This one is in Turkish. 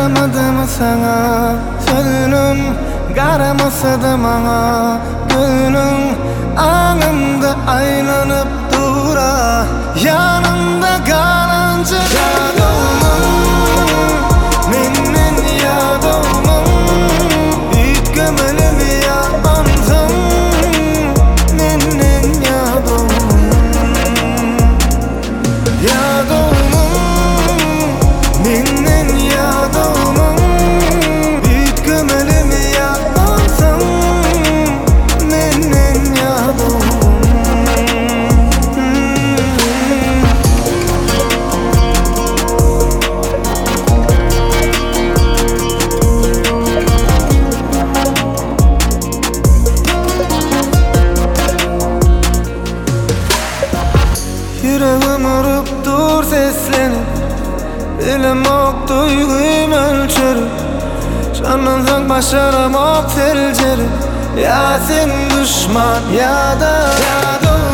yaramadı mı sana? Sözünün qaramasa da bana gönlün anımda aylanıp dura. Yanımda kalanca yad olmam, menden yad olmam. Büyük gömelimi yapansam, menden yad olmam. Yad olmam, menden yad olmam. Büyük gömelimi yapansam, menden yad olmam. Yüreğim vurup dur seslenip, bilemok duyguyum ölçerip. Canlansak başaramok selcerip. Ya sen düşman ya da